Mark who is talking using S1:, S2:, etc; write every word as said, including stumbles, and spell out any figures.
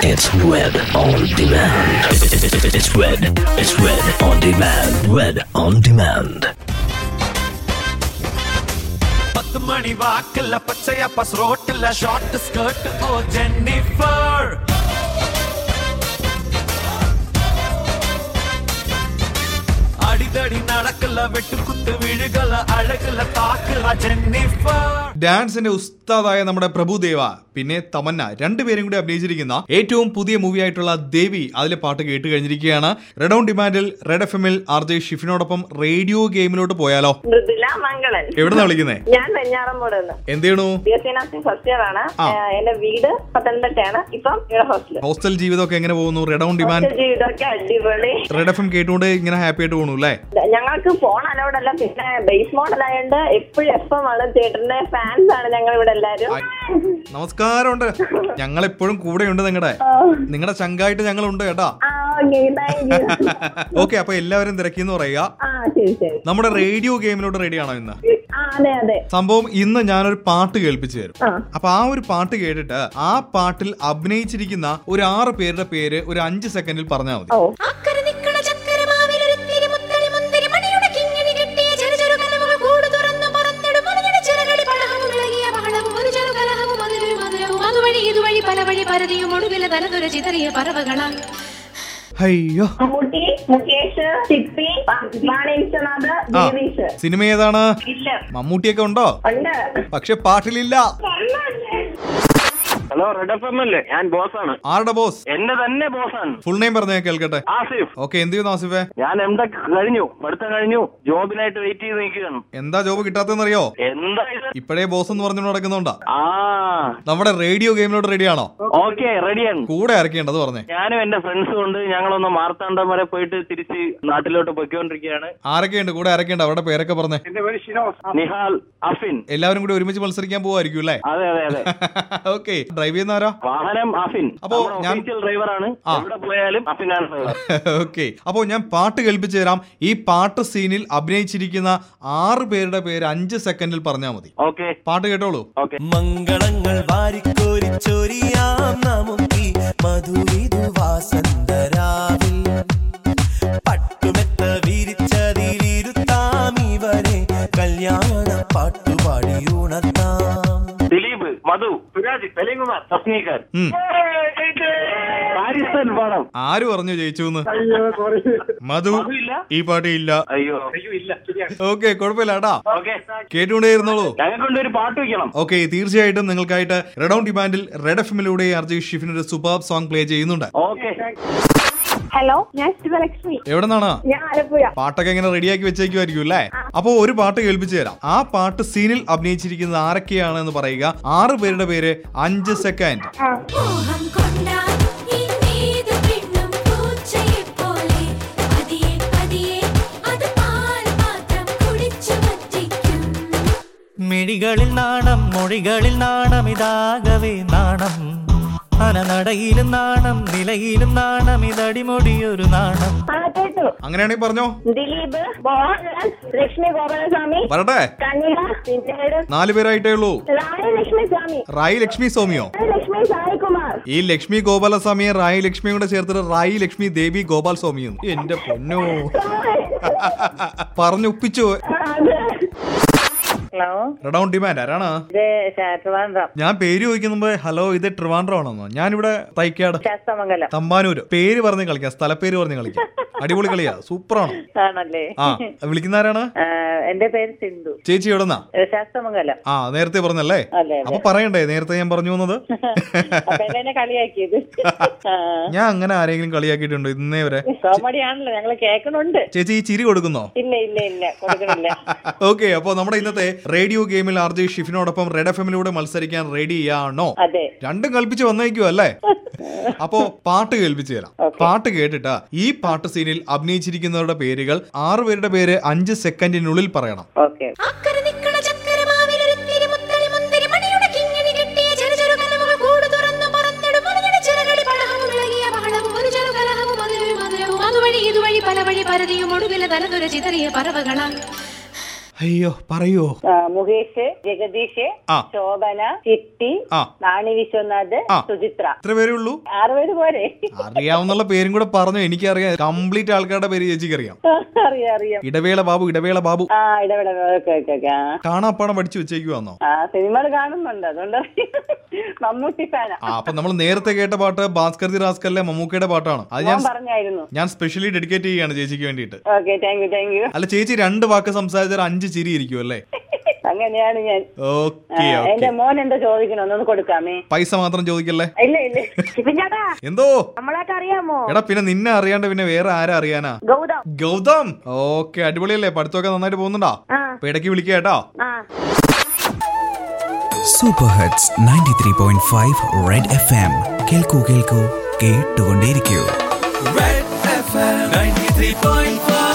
S1: It's Red on Demand. It's Red. It's Red on Demand. Red on Demand.
S2: പത്ത് മണി വാക്കില്ല പച്ചയ പസ് റോട്ടില്ല ഷോർട്ട് സ്കേർട്ട് ഓ ജെന്നിഫർ അടിതടി നടക്കില്ല വെട്ടുകുത്ത് വീഴുകല അഴകില്ല താക്കില്ല ജെന്നിഫർ.
S3: ഡാൻസിന്റെ ഉസ്താദായ നമ്മുടെ പ്രഭുദേവ പിന്നെ തമന്ന രണ്ടുപേരും കൂടി അഭിനയിച്ചിരിക്കുന്ന ഏറ്റവും പുതിയ മൂവി ആയിട്ടുള്ള ദേവി അതിലെ പാട്ട് കേട്ട് കഴിഞ്ഞിരിക്കുകയാണ്. റെഡ് ഓൺ ഡിമാൻഡിൽ റെഡ് എഫ് എമ്മിൽ ആർ ജെ ഷിഫിനോടൊപ്പം റേഡിയോ ഗെയിമിലോട്ട് പോയാലോ? എവിടെന്നാ വിളിക്കുന്നേ?
S4: ഞാൻ വെഞ്ഞാറമ്മൂട്.
S3: എന്ത് ചെയ്യണു?
S4: ഫസ്റ്റ് ഇയർ ആണ്. എന്റെ വീട് പത്തനംതിട്ടയാണ്. ഇപ്പം ഹോസ്റ്റൽ.
S3: ഹോസ്റ്റൽ ജീവിതമൊക്കെ എങ്ങനെ പോകുന്നു? റെഡ് ഓൺ ഡിമാൻഡ്
S4: ജീവിതമൊക്കെ അടിപൊളി.
S3: റെഡ് എഫ് എം കേട്ടുകൊണ്ട് ഇങ്ങനെ ഹാപ്പി ആയിട്ട് പോകണു അല്ലേ?
S4: ഞങ്ങൾക്ക് ഫോൺ അലൗഡ് അല്ല, പിന്നെ ബേസ് മോഡൽ ആയതുകൊണ്ട് എപ്പോഴും എഫ് എം ആണ്. തിയേറ്ററിന്റെ ഫാൻസ് ആണ് ഞങ്ങൾ ഇവിടെ എല്ലാരും.
S3: നമസ്കാരമുണ്ട്. ഞങ്ങൾ എപ്പോഴും കൂടെയുണ്ട്. നിങ്ങളുടെ നിങ്ങളുടെ ചങ്കായിട്ട് ഞങ്ങളുണ്ട് കേട്ടാ. ഓക്കെ, അപ്പൊ എല്ലാവരും തിരക്കിന്ന് പറയുക. നമ്മുടെ റേഡിയോ ഗെയിമിലോട്ട് റെഡി ആണോ ഇന്ന്? സംഭവം ഇന്ന് ഞാനൊരു പാട്ട് കേൾപ്പിച്ചു തരും. അപ്പൊ ആ ഒരു പാട്ട് കേട്ടിട്ട് ആ പാട്ടിൽ അഭിനയിച്ചിരിക്കുന്ന ഒരു ആറ് പേരുടെ പേര് ഒരു അഞ്ച് സെക്കൻഡിൽ പറഞ്ഞാൽ മതി. അയ്യോ, സിനിമ ഏതാണ്? മമ്മൂട്ടിയൊക്കെ ഉണ്ടോ? പക്ഷെ പാട്ടിലില്ല.
S5: ഹലോ, റെഡ് എഫ് എം അല്ലേ? ഞാൻ ബോസാണ്.
S3: ആരുടെ ബോസ്?
S5: എന്റെ തന്നെ ബോസാണ്.
S3: ഫുൾ നെയിം പറഞ്ഞ കേൾക്കട്ടെ.
S5: ആസിഫ്.
S3: ഓക്കെ, എന്ത് ചെയ്യുന്നു ആസിഫെ?
S5: ഞാൻ എം ടെക് കഴിഞ്ഞു, പഠിത്തം കഴിഞ്ഞു, ജോബിനായിട്ട് വെയിറ്റ് ചെയ്ത് നിൽക്കുകയാണ്.
S3: എന്താ ജോബ് കിട്ടാത്തെന്നറിയോ?
S5: എന്താ ഇത്?
S3: ഇപ്പോഴേ ബോസ് എന്ന് പറഞ്ഞു നടക്കുന്നുണ്ടാ.
S5: ആ,
S3: നമ്മുടെ റേഡിയോ ഗെയിമിലോട്ട് റെഡി ആണോ?
S5: ഓക്കെ, റെഡിയാണ്.
S3: കൂടെ ഇറക്കേണ്ടത് പറഞ്ഞേ.
S5: ഞാനും എന്റെ ഫ്രണ്ട്സും ഉണ്ട്. ഞങ്ങളൊന്ന് മാർത്താണ്ഡം വരെ പോയിട്ട് തിരിച്ച് നാട്ടിലോട്ട് പൊയ്ക്കൊണ്ടിരിക്കുകയാണ്.
S3: ആരൊക്കെയുണ്ട് കൂടെ? ആരൊക്കെയുണ്ട്? അവരുടെ പേരൊക്കെ പറഞ്ഞേ.
S5: നിഹാൽ, അഫിൻ.
S3: എല്ലാവരും കൂടി ഒരുമിച്ച് മത്സരിക്കാൻ പോവായിരിക്കും അല്ലേ?
S5: അതെ അതെ അതെ.
S3: ഓക്കെ, ഡ്രൈവ് ചെയ്യുന്നാരോ?
S5: വാഹനം അഫിൻ.
S3: അപ്പോ ഞാൻ
S5: ഡ്രൈവറാണ്. എവിടെ പോയാലും അഫിനാണ് ഡ്രൈവർ.
S3: ഓക്കെ, അപ്പോ ഞാൻ പാട്ട് കേൾപ്പിച്ചു തരാം. ഈ പാട്ട് സീനിൽ അഭിനയിച്ചിരിക്കുന്ന ആറ് പേരുടെ പേര് അഞ്ച് സെക്കൻഡിൽ പറഞ്ഞാൽ മതി.
S5: ഓക്കെ,
S3: പാട്ട് കേട്ടോളൂ.
S5: ഓക്കെ.
S2: മംഗളങ്ങൾ വാരിക്കോരി ചൊരിയാം നമുക്ക് മധുവിധു വാസന്തരാവിൽ പട്ടുമെത്ത വിരിച്ചതിലിരുത്താം ഇവരെ കല്യാണ പാട്ടുപാടി ഉണർത്താം.
S5: ദിലീപ്, മധു, സുരാജ്, സലീംകുമാർ, സസ്നീകർ.
S3: ആര് പറഞ്ഞു ജയിച്ചു? മധു, ഈ പാട്ട് ഇല്ല.
S5: അയ്യോ,
S3: ഓക്കെ, കുഴപ്പമില്ല കേട്ടാ. കേട്ടുകൊണ്ടേ ഇരുന്നോളൂ.
S5: ഞങ്ങൾക്കൊണ്ട് ഒരു പാട്ട് വെക്കണം.
S3: ഓക്കെ, തീർച്ചയായിട്ടും നിങ്ങൾക്കായിട്ട് റെഡ് ഓൺ ഡിമാൻഡിൽ റെഡ് എഫ് എമ്മിലൂടെ ആർ ജെ ഷിഫിൻ ഒരു സൂപ്പർ സോങ് പ്ലേ ചെയ്യുന്നുണ്ട്.
S5: ഓക്കെ.
S4: ഹലോ, ഞാൻ ശിവലക്ഷ്മി.
S3: എവിടെ നിന്നാണ്?
S4: ഞാൻ ആലപ്പുഴ.
S3: പാട്ടൊക്കെ ഇങ്ങനെ റെഡിയാക്കി വെച്ചേക്കുമായിരിക്കും അല്ലേ? അപ്പൊ ഒരു പാട്ട് കേൾപ്പിച്ചു തരാം. ആ പാട്ട് സീനിൽ അഭിനയിച്ചിരിക്കുന്നത് ആരൊക്കെയാണ് എന്ന് പറയുക. ആറ് പേരുടെ പേര് അഞ്ച് സെക്കൻഡ്.
S2: മിഴികളിൽ നാണം, മൊഴികളിൽ നാണം, ഇതാകവേ നാണം. അനനടയിലും നാണം, നിലയിലും നാണം, ഇതടിമൊടിയൊരു നാണം.
S3: അങ്ങനെയാണെങ്കിൽ പറഞ്ഞോ.
S4: ദിലീപ്, മോഹൻലാൽ, ലക്ഷ്മി ഗോപാലസ്വാമി.
S3: വരട്ടെ. നാല് പേരായിട്ടേ ഉള്ളൂ. റായി ലക്ഷ്മി സോമിയോ? ഈ ലക്ഷ്മി ഗോപാലസ്വാമിയെ റായി ലക്ഷ്മിയും കൂടെ ചേർത്തിട്ട് റായി ലക്ഷ്മി ദേവി ഗോപാൽ സ്വാമിയും. എന്റെ പൊന്നോ, പറഞ്ഞൊപ്പിച്ചു.
S4: ഹലോ,
S3: റെഡ് ഓൺ ഡിമാൻഡ് ആരാണ്? ഞാൻ പേര് ചോദിക്കുമ്പോ ഹലോ ഇത് ട്രിവാൻഡ്രം ആണെന്നോ? ഞാനിവിടെ തൈക്കാട്, തമ്പാനൂര്. പേര് പറഞ്ഞ് കളിക്കാം, സ്ഥലപ്പേര് പറഞ്ഞ് കളിക്കാം. അടിപൊളി കളിയാ, സൂപ്പറാണ്. ആ, വിളിക്കുന്നവരാണ്?
S4: എന്റെ പേര് സിന്ധു.
S3: ചേച്ചി എവിടെന്നാ? ആ, നേരത്തെ പറഞ്ഞല്ലേ? അപ്പൊ പറയണ്ടേ നേരത്തെ ഞാൻ പറഞ്ഞു വന്നത്? ഞാൻ അങ്ങനെ ആരെങ്കിലും കളിയാക്കിയിട്ടുണ്ടോ ഇന്നേ വരെ? ചേച്ചി ഈ ചിരി കൊടുക്കുന്നോ?
S4: ഇല്ല ഇല്ല ഇല്ല, കൊടുക്കുന്നില്ല.
S3: ഓക്കെ, അപ്പൊ നമ്മുടെ ഇന്നത്തെ റേഡിയോ ഗെയിമിൽ ആർ ജെ ഷിഫിനോടൊപ്പം റെഡ് എഫ് എമ്മിലൂടെ മത്സരിക്കാൻ റെഡിയാണോ? രണ്ടും കൽപ്പിച്ച് വന്നേക്കുവോ അല്ലേ? അപ്പോ പാട്ട് കേൾപ്പിച്ചു തരാം. പാട്ട് കേട്ടിട്ട് ഈ പാട്ട് സീനിൽ അഭിനയിച്ചിരിക്കുന്നവരുടെ പേരുകൾ ആറ് പേരുടെ പേര് അഞ്ച് സെക്കൻഡിനുള്ളിൽ പറയണം. അയ്യോ പറയോ.
S6: മുകേഷ്, ജഗദീഷ്, ശോഭന, ചിട്ടി, നാണി വിശ്വനാഥ്, സുചിത്ര.
S3: എത്ര പേരേ ഉള്ളൂ?
S6: ആറുപേര് പോരെ?
S3: അറിയാവുന്ന പേരും കൂടെ പറഞ്ഞു. എനിക്കറിയാം കംപ്ലീറ്റ് ആൾക്കാരുടെ പേര് ചേച്ചിക്ക് അറിയാം.
S6: അറിയാം അറിയാം.
S3: ഇടവേള ബാബു, ഇടവേള ബാബു.
S6: ആ ഇടവേള.
S3: കാണാപ്പാടം പഠിച്ചു വെച്ചേക്കുവാന്നോ?
S6: ആ സിനിമകൾ കാണുന്നുണ്ട്, അതുകൊണ്ട് മമ്മൂട്ടി ഫാനാ.
S3: ആ അപ്പൊ നമ്മൾ നേരത്തെ കേട്ട പാട്ട് ഭാസ്കർ ദി റാസ്കലിലെ മമ്മൂക്കയുടെ പാട്ടാണ്. അത് ഞാൻ
S6: പറഞ്ഞായിരുന്നു.
S3: ഞാൻ സ്പെഷ്യലി ഡെഡിക്കേറ്റ് ചെയ്യാണ് ചേച്ചിക്ക് വേണ്ടിട്ട്.
S6: Okay, thank you thank you.
S3: അല്ല ചേച്ചി രണ്ട് വാക്ക് സംസാരിച്ചാൽ അഞ്ച് ചിരി ഇരിക്കും അല്ലേ?
S6: അങ്ങനെയാണ് ഞാൻ.
S3: ഓക്കെ.
S6: എന്റെ മോൻ എന്താ ചോദിക്കണോ? ഒന്ന് കൊടുക്കാമേ.
S3: പൈസ മാത്രം ചോദിക്കല്ലേ?
S6: ഇല്ല ഇല്ല.
S3: എന്തോ
S6: നമ്മളായിട്ട് അറിയാമോ?
S3: എടാ പിന്നെ നിന്നെ അറിയാണ്ട് പിന്നെ വേറെ ആരാ അറിയാനാ?
S6: ഗൗതം.
S3: ഗൗതം. ഓക്കെ, അടിപൊളിയല്ലേ? പഠിത്തമൊക്കെ നന്നായിട്ട് പോകുന്നുണ്ടോ? അപ്പൊ ഇടയ്ക്ക് വിളിക്കുക കേട്ടോ.
S7: Super hits ninety three point five red F M. കേൾക്കൂ കേൾക്കൂ കേട്ടുകൊണ്ടേയിരിക്കൂ.
S2: Red F M ninety-three point five